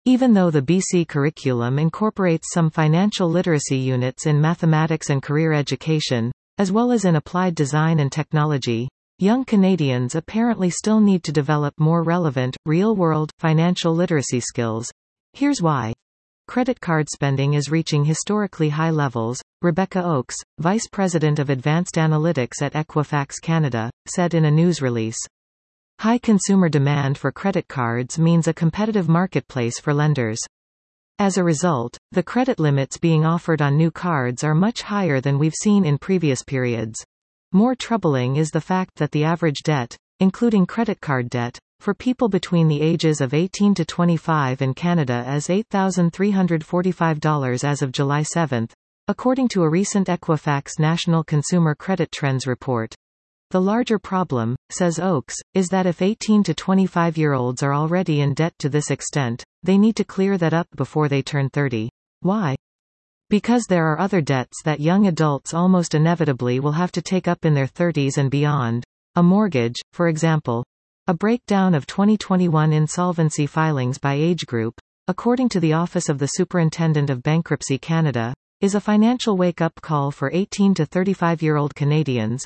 Even though the BC curriculum incorporates some financial literacy units in mathematics and career education, as well as in applied design and technology, young Canadians apparently still need to develop more relevant, real-world, financial literacy skills. Here's why. Credit card spending is reaching historically high levels, Rebecca Oakes, Vice President of Advanced Analytics at Equifax Canada, said in a news release. High consumer demand for credit cards means a competitive marketplace for lenders. As a result, the credit limits being offered on new cards are much higher than we've seen in previous periods. More troubling is the fact that the average debt, including credit card debt, for people between the ages of 18 to 25 in Canada is $8,345 as of July 7, according to a recent Equifax National Consumer Credit Trends report. The larger problem, says Oakes, is that if 18 to 25-year-olds are already in debt to this extent, they need to clear that up before they turn 30. Why? Because there are other debts that young adults almost inevitably will have to take up in their 30s and beyond. A mortgage, for example. A breakdown of 2021 insolvency filings by age group, according to the Office of the Superintendent of Bankruptcy Canada, is a financial wake-up call for 18 to 35-year-old Canadians,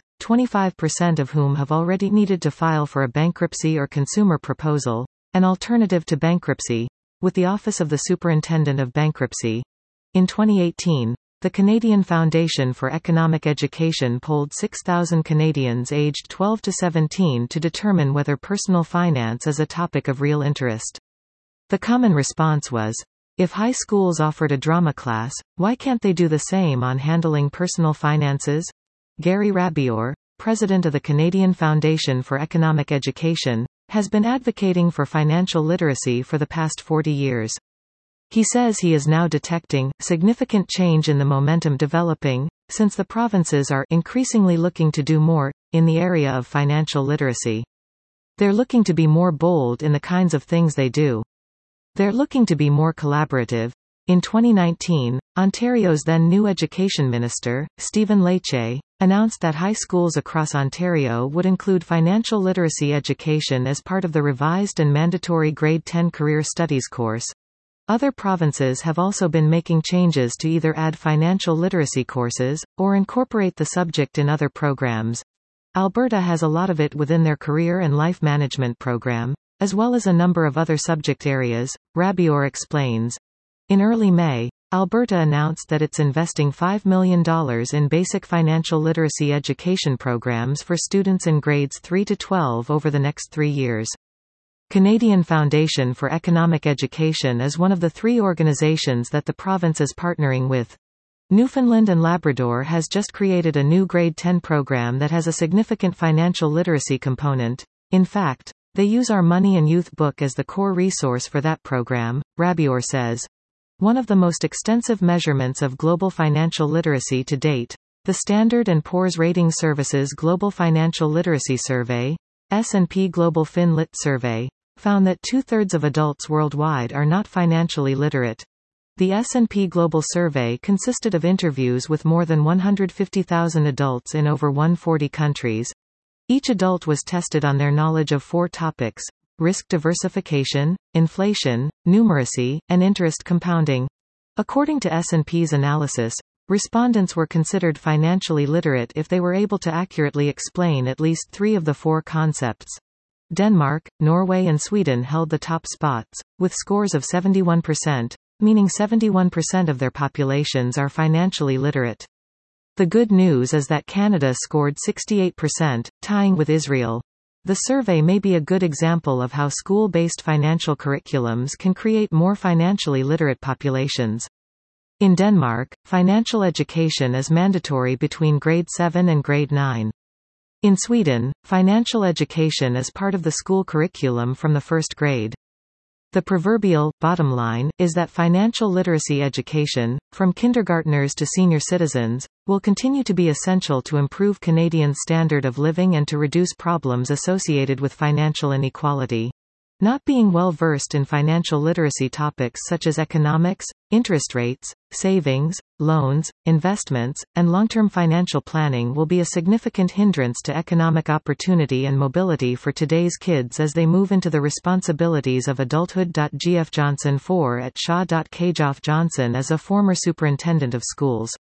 25% of whom have already needed to file for a bankruptcy or consumer proposal, an alternative to bankruptcy, with the Office of the Superintendent of Bankruptcy. In 2018, the Canadian Foundation for Economic Education polled 6,000 Canadians aged 12 to 17 to determine whether personal finance is a topic of real interest. The common response was, if high schools offered a drama class, why can't they do the same on handling personal finances? Gary Rabior, president of the Canadian Foundation for Economic Education, has been advocating for financial literacy for the past 40 years. He says he is now detecting significant change in the momentum developing, since the provinces are increasingly looking to do more in the area of financial literacy. They're looking to be more bold in the kinds of things they do. They're looking to be more collaborative. In 2019, Ontario's then new Education Minister, Stephen Lecce, announced that high schools across Ontario would include financial literacy education as part of the revised and mandatory Grade 10 Career Studies course. Other provinces have also been making changes to either add financial literacy courses, or incorporate the subject in other programs. Alberta has a lot of it within their career and life management program, as well as a number of other subject areas, Rabior explains. In early May, Alberta announced that it's investing $5 million in basic financial literacy education programs for students in grades 3 to 12 over the next 3 years. Canadian Foundation for Economic Education is one of the 3 organizations that the province is partnering with. Newfoundland and Labrador has just created a new Grade 10 program that has a significant financial literacy component. In fact, they use our Money and Youth book as the core resource for that program, Rabior says. One of the most extensive measurements of global financial literacy to date, the Standard & Poor's Ratings Services Global Financial Literacy Survey, S&P Global FinLit Survey, found that 2/3 of adults worldwide are not financially literate. The S&P Global Survey consisted of interviews with more than 150,000 adults in over 140 countries. Each adult was tested on their knowledge of 4 topics: risk diversification, inflation, numeracy, and interest compounding. According to S&P's analysis, respondents were considered financially literate if they were able to accurately explain at least 3 of the 4 concepts. Denmark, Norway and Sweden held the top spots, with scores of 71%, meaning 71% of their populations are financially literate. The good news is that Canada scored 68%, tying with Israel. The survey may be a good example of how school-based financial curriculums can create more financially literate populations. In Denmark, financial education is mandatory between grade 7 and grade 9. In Sweden, financial education is part of the school curriculum from the first grade. The proverbial bottom line is that financial literacy education, from kindergartners to senior citizens, will continue to be essential to improve Canadians' standard of living and to reduce problems associated with financial inequality. Not being well versed in financial literacy topics such as economics, interest rates, savings, loans, investments, and long-term financial planning will be a significant hindrance to economic opportunity and mobility for today's kids as they move into the responsibilities of adulthood. G. F. Johnson IV at Shaw. K. Geoff Johnson is a former superintendent of schools.